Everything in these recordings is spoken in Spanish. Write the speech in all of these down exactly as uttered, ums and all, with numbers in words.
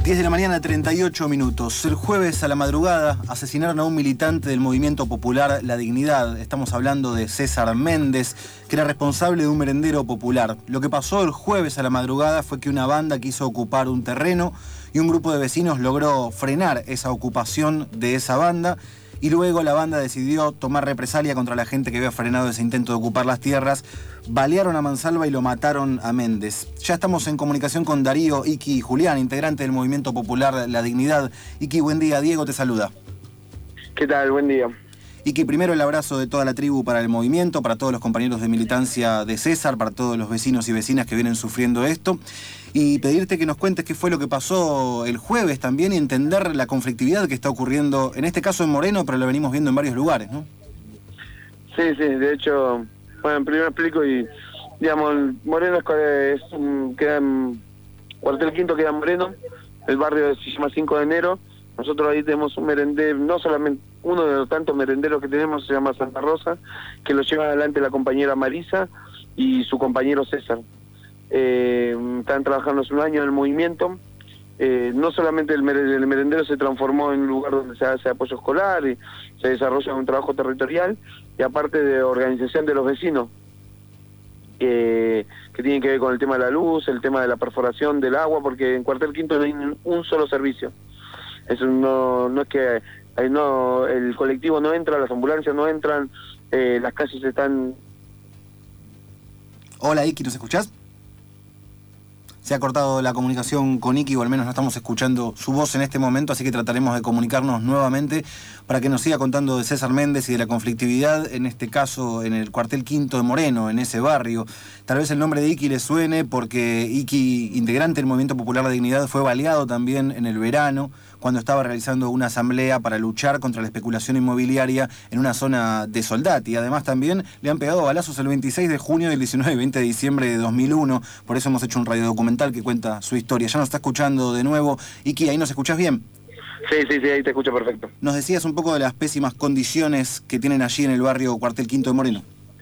diez de la mañana, treinta y ocho minutos. El jueves a la madrugada asesinaron a un militante del movimiento popular La Dignidad. Estamos hablando de César Méndez, que era responsable de un merendero popular. Lo que pasó el jueves a la madrugada fue que una banda quiso ocupar un terreno y un grupo de vecinos logró frenar esa ocupación de esa banda. Y luego la banda decidió tomar represalia contra la gente que había frenado ese intento de ocupar las tierras. Balearon a Mansalva y lo mataron a Méndez. Ya estamos en comunicación con Darío Iki Julián, integrante del Movimiento Popular La Dignidad. Iki, buen día. Diego te saluda. ¿Qué tal? Buen día. Iki, primero el abrazo de toda la tribu para el movimiento, para todos los compañeros de militancia de César, para todos los vecinos y vecinas que vienen sufriendo esto. Y pedirte que nos cuentes qué fue lo que pasó el jueves también y entender la conflictividad que está ocurriendo, en este caso en Moreno, pero lo venimos viendo en varios lugares, ¿no? Sí, sí, de hecho, bueno, primero explico y, digamos, Moreno es, es un, queda en Cuartel Quinto, queda en Moreno, el barrio se llama cinco de enero, nosotros ahí tenemos un merendero, no solamente uno de los tantos merenderos que tenemos, se llama Santa Rosa, que lo lleva adelante la compañera Marisa y su compañero César. Eh, están trabajando hace un año en el movimiento. Eh, no solamente el, mer el merendero se transformó en un lugar donde se hace apoyo escolar y se desarrolla un trabajo territorial, y aparte de organización de los vecinos, eh, que tienen que ver con el tema de la luz, el tema de la perforación del agua, porque en Cuartel Quinto no hay un solo servicio. Eso no, no es que ahí no, el colectivo no entra, las ambulancias no entran, eh, las calles están... Hola Iki, ¿nos escuchás? Se ha cortado la comunicación con Iki, o al menos no estamos escuchando su voz en este momento, así que trataremos de comunicarnos nuevamente para que nos siga contando de César Méndez y de la conflictividad, en este caso en el Cuartel Quinto de Moreno, en ese barrio. Tal vez el nombre de Iki le suene porque Iki, integrante del Movimiento Popular La Dignidad, fue baleado también en el verano, cuando estaba realizando una asamblea para luchar contra la especulación inmobiliaria en una zona de Soldati. Además también le han pegado balazos el veintiséis de junio y el diecinueve y veinte de diciembre de dos mil uno. Por eso hemos hecho un radiodocumental que cuenta su historia. Ya nos está escuchando de nuevo. Iki, ¿ahí nos escuchás bien? Sí, sí, sí, ahí te escucho perfecto. Nos decías un poco de las pésimas condiciones que tienen allí en el barrio Cuartel Quinto de Moreno.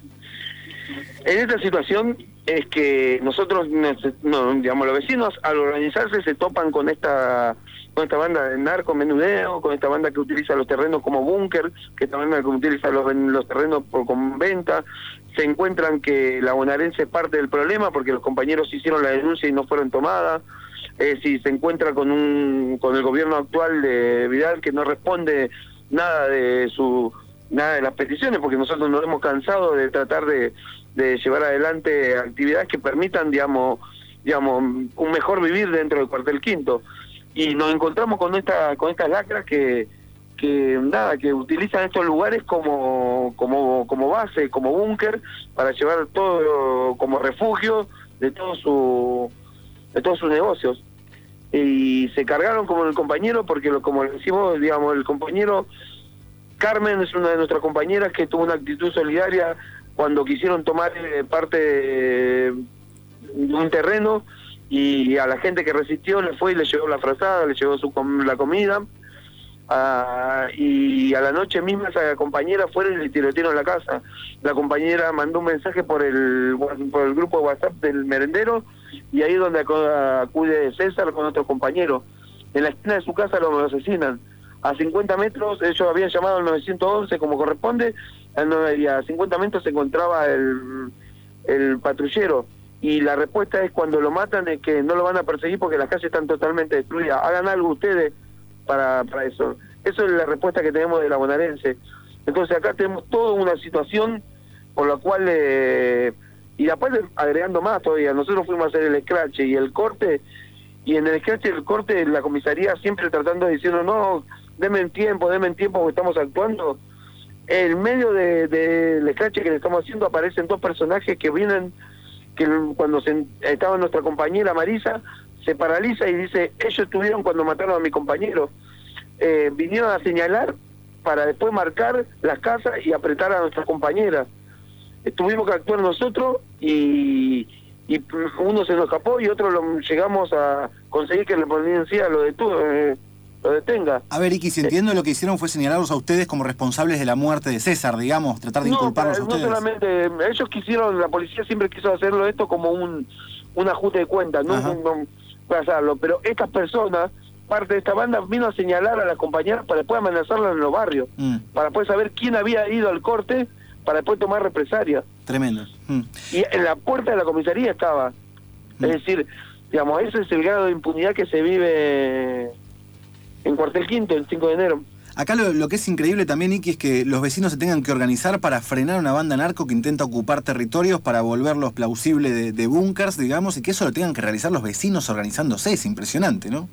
En esta situación es que nosotros, no, digamos, los vecinos al organizarse se topan con esta con esta banda de narco menudeo, con esta banda que utiliza los terrenos como búnker, que esta banda que utiliza los, los terrenos por con venta. Se encuentran que la bonaerense es parte del problema porque los compañeros hicieron la denuncia y no fueron tomadas. Eh, si se encuentra con un con el gobierno actual de Vidal, que no responde nada de su nada de las peticiones, porque nosotros nos hemos cansado de tratar de, de llevar adelante actividades que permitan, digamos, digamos, un mejor vivir dentro del Cuartel Quinto. Y nos encontramos con esta con estas lacras que que nada que utilizan estos lugares como como como base, como búnker, para llevar todo como refugio de todo su de todos sus negocios. Y se cargaron como el compañero, porque lo, como decimos, digamos, el compañero Carmen es una de nuestras compañeras que tuvo una actitud solidaria cuando quisieron tomar eh, parte de, de un terreno, y a la gente que resistió le fue y le llevó la frazada, le llevó su la comida, uh, y a la noche misma esa compañera fueron y le tirotearon la casa. La compañera mandó un mensaje por el por el grupo de WhatsApp del merendero, y ahí es donde acude César con otros compañeros. En la esquina de su casa lo asesinan. A cincuenta metros, ellos habían llamado al nueve once como corresponde, y a cincuenta metros se encontraba el, el patrullero. Y la respuesta es, cuando lo matan, es que no lo van a perseguir porque las calles están totalmente destruidas. Hagan algo ustedes para, para eso. Eso es la respuesta que tenemos de la bonaerense. Entonces acá tenemos toda una situación por la cual... Eh, y después agregando más todavía, nosotros fuimos a hacer el scratch y el corte, y en el scratch y el corte la comisaría siempre tratando de diciendo, no, denme en tiempo, denme en tiempo, porque estamos actuando. En medio del de, de scratch que le estamos haciendo aparecen dos personajes que vienen, que cuando se, estaba nuestra compañera Marisa, se paraliza y dice, ellos estuvieron cuando mataron a mi compañero. Eh, vinieron a señalar para después marcar las casas y apretar a nuestra compañera. Tuvimos que actuar nosotros y, y uno se nos escapó y otro lo llegamos a conseguir que la policía lo detuvo, eh, lo detenga. A ver, Iki, si entiendo, eh, lo que hicieron fue señalarlos a ustedes como responsables de la muerte de César, digamos, tratar de no, inculparlos a ustedes. No solamente, ellos quisieron, la policía siempre quiso hacerlo esto como un, un ajuste de cuentas, no, no, no pasarlo, pero estas personas parte de esta banda vino a señalar a las compañeras para después amenazarlas en los barrios, mm. para después saber quién había ido al corte, para después tomar represalias. Tremendo. Mm. Y en la puerta de la comisaría estaba. Mm. Es decir, digamos, ese es el grado de impunidad que se vive en Cuartel Quinto el cinco de enero. Acá lo, lo que es increíble también, Iki, es que los vecinos se tengan que organizar para frenar una banda narco que intenta ocupar territorios para volverlos plausibles de, de búnkers, digamos, y que eso lo tengan que realizar los vecinos organizándose. Es impresionante, ¿no?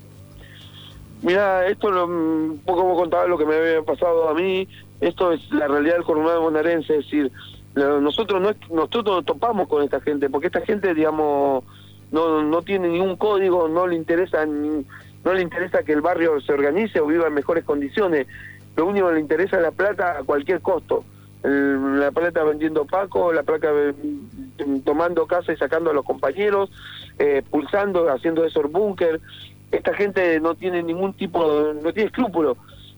Mira, esto lo, un poco como contaba lo que me había pasado a mí, esto es la realidad del conurbano bonaerense, es decir, nosotros no nosotros nos topamos con esta gente, porque esta gente, digamos, no no tiene ningún código, no le interesa ni, no le interesa que el barrio se organice o viva en mejores condiciones, lo único que le interesa es la plata a cualquier costo, el, la plata vendiendo paco, la plata tomando casa y sacando a los compañeros, eh, pulsando, haciendo esos búnker. Esta gente no tiene ningún tipo, no tiene escrúpulo,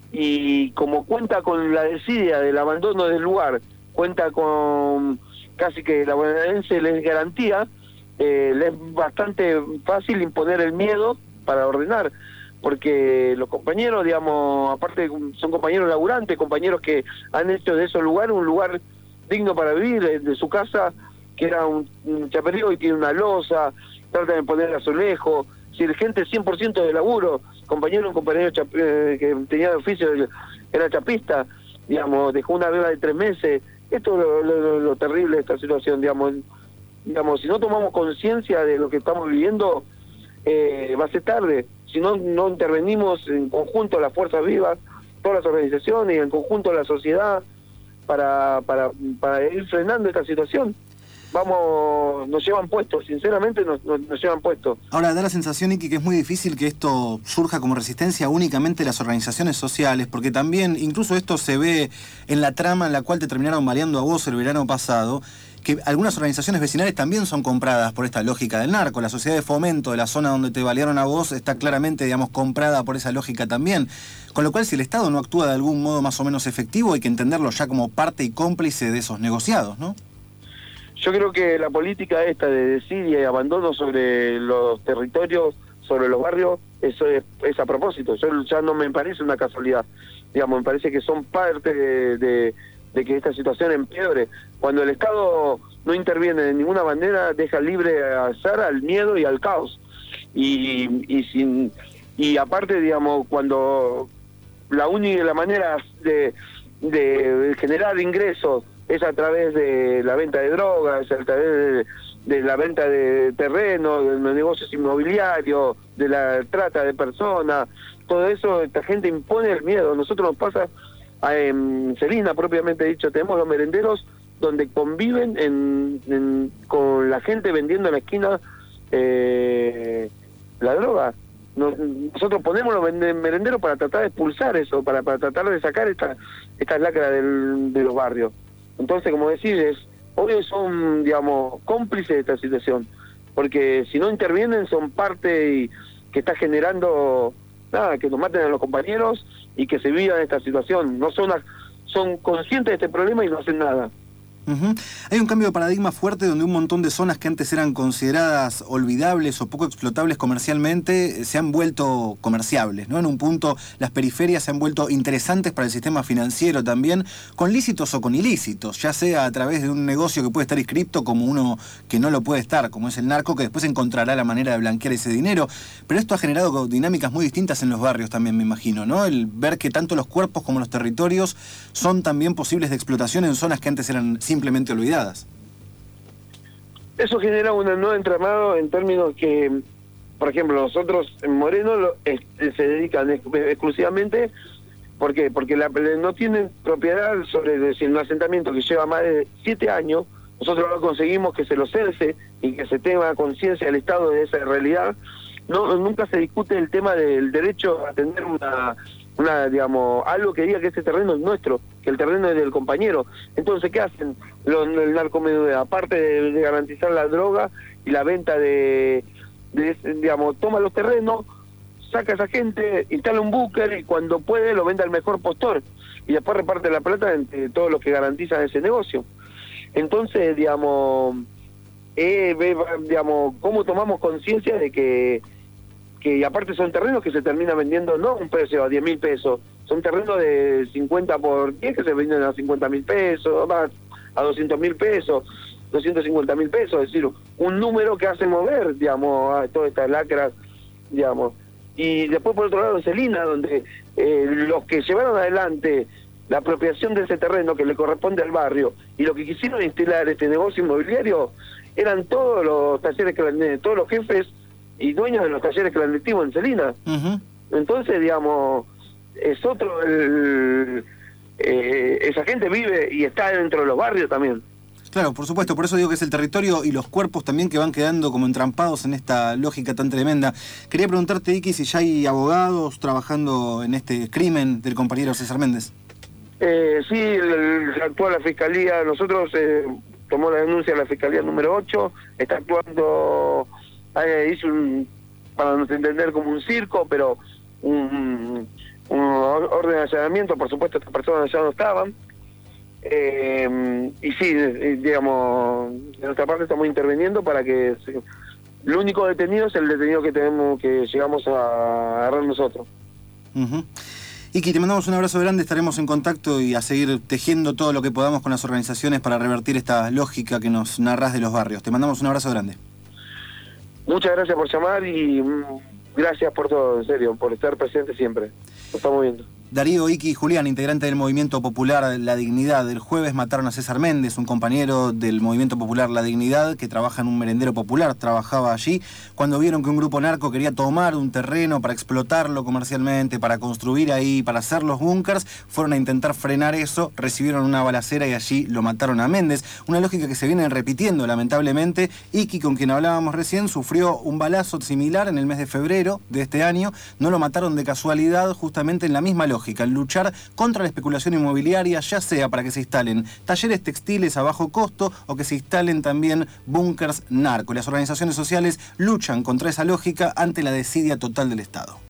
y como cuenta con la desidia del abandono del lugar, cuenta con casi que la bonaerense les garantía, eh, les es bastante fácil imponer el miedo para ordenar, porque los compañeros, digamos, aparte son compañeros laburantes, compañeros que han hecho de esos lugares un lugar digno para vivir, de su casa, que era un, un chaperío y tiene una losa, tratan de poner azulejo. Si la gente cien por ciento de laburo, compañero, un compañero chap, eh, que tenía de oficio, era chapista, digamos, dejó una deuda de tres meses. Esto es lo, lo, lo terrible de esta situación, digamos. Digamos, si no tomamos conciencia de lo que estamos viviendo, eh, va a ser tarde. Si no, no intervenimos en conjunto las fuerzas vivas, todas las organizaciones y en conjunto la sociedad para, para, para ir frenando esta situación. Vamos, nos llevan puestos, sinceramente nos, nos, nos llevan puestos. Ahora, da la sensación, Iki, que es muy difícil que esto surja como resistencia únicamente de las organizaciones sociales, porque también, incluso esto se ve en la trama en la cual te terminaron baleando a vos el verano pasado, que algunas organizaciones vecinales también son compradas por esta lógica del narco. La sociedad de fomento de la zona donde te balearon a vos está claramente, digamos, comprada por esa lógica también. Con lo cual, si el Estado no actúa de algún modo más o menos efectivo, hay que entenderlo ya como parte y cómplice de esos negociados, ¿no? Yo creo que la política esta de desidia y abandono sobre los territorios, sobre los barrios, eso es, es a propósito. Yo ya no me parece una casualidad. Digamos, me parece que son parte de, de, de que esta situación empeore. Cuando el Estado no interviene de ninguna manera, deja libre a azar, al miedo y al caos. Y, y, sin, y aparte, digamos, cuando la única la manera de, de generar ingresos es a través de la venta de drogas, a través de, de la venta de terrenos, de los negocios inmobiliarios, de la trata de personas, todo eso, esta gente impone el miedo. Nosotros nos pasa a, en Celina, propiamente dicho, tenemos los merenderos donde conviven en, en, con la gente vendiendo en la esquina eh, la droga. Nos, nosotros ponemos los merenderos para tratar de expulsar eso, para, para tratar de sacar esta, esta lacra del, de los barrios. Entonces, como decís, es, obvio son, digamos, cómplices de esta situación, porque si no intervienen son parte y, que está generando, nada, que nos maten a los compañeros y que se viva esta situación. No son, son conscientes de este problema y no hacen nada. Uh-huh. Hay un cambio de paradigma fuerte donde un montón de zonas que antes eran consideradas olvidables o poco explotables comercialmente se han vuelto comerciables, ¿no? En un punto las periferias se han vuelto interesantes para el sistema financiero también, con lícitos o con ilícitos, ya sea a través de un negocio que puede estar inscripto como uno que no lo puede estar, como es el narco, que después encontrará la manera de blanquear ese dinero. Pero esto ha generado dinámicas muy distintas en los barrios también, me imagino, ¿no? El ver que tanto los cuerpos como los territorios son también posibles de explotación en zonas que antes eran simplemente olvidadas. Eso genera un nuevo entramado en términos que, por ejemplo, nosotros en Moreno lo, es, se dedican ex, exclusivamente, ¿por qué? Porque la, no tienen propiedad sobre decir, un asentamiento que lleva más de siete años, nosotros lo conseguimos que se lo cese y que se tenga conciencia del Estado de esa realidad. No, nunca se discute el tema del derecho a tener una, una, digamos, algo que diga que ese terreno es nuestro, que el terreno es del compañero. Entonces, ¿qué hacen los, el narcomenudeo? Aparte de, de garantizar la droga y la venta de, de, digamos, toma los terrenos, saca a esa gente, instala un búnker y cuando puede lo vende al mejor postor y después reparte la plata entre todos los que garantizan ese negocio. Entonces, digamos, eh, digamos, ¿cómo tomamos conciencia de que que y aparte son terrenos que se terminan vendiendo no a un precio a diez mil pesos, son terrenos de cincuenta por diez que se venden a cincuenta mil pesos, más a doscientos mil pesos, doscientos cincuenta mil pesos, es decir, un número que hace mover, digamos, a todas estas lacras, digamos. Y después por otro lado en Celina, donde eh, los que llevaron adelante la apropiación de ese terreno que le corresponde al barrio y lo que quisieron instalar este negocio inmobiliario eran todos los talleres clandestinos, todos los jefes y dueños de los talleres clandestinos en Celina. Uh-huh. Entonces, digamos, es otro, el, eh, esa gente vive y está dentro de los barrios también. Claro, por supuesto, por eso digo que es el territorio y los cuerpos también que van quedando como entrampados en esta lógica tan tremenda. Quería preguntarte, Iki, si ya hay abogados trabajando en este crimen del compañero César Méndez. Eh, sí, el, actúa la Fiscalía, nosotros eh, tomó la denuncia de la Fiscalía número ocho, está actuando, eh, hizo un, para no entender como un circo, pero un, un orden de allanamiento, por supuesto estas personas ya no estaban, eh, y sí, digamos, de nuestra parte estamos interviniendo para que, se, el único detenido es el detenido que tenemos, que llegamos a agarrar nosotros. Uh-huh. Iki, te mandamos un abrazo grande, estaremos en contacto y a seguir tejiendo todo lo que podamos con las organizaciones para revertir esta lógica que nos narras de los barrios. Te mandamos un abrazo grande. Muchas gracias por llamar y gracias por todo, en serio, por estar presente siempre. Nos estamos viendo. Darío, Iki y Julián, integrante del Movimiento Popular La Dignidad. El jueves mataron a César Méndez, un compañero del Movimiento Popular La Dignidad que trabaja en un merendero popular, trabajaba allí, cuando vieron que un grupo narco quería tomar un terreno para explotarlo comercialmente, para construir ahí, para hacer los búnkers, fueron a intentar frenar eso, recibieron una balacera y allí lo mataron a Méndez. Una lógica que se viene repitiendo, lamentablemente. Iki, con quien hablábamos recién, sufrió un balazo similar en el mes de febrero de este año. No lo mataron de casualidad, justamente en la misma lógica. En luchar contra la especulación inmobiliaria, ya sea para que se instalen talleres textiles a bajo costo o que se instalen también búnkers narco. Las organizaciones sociales luchan contra esa lógica ante la desidia total del Estado.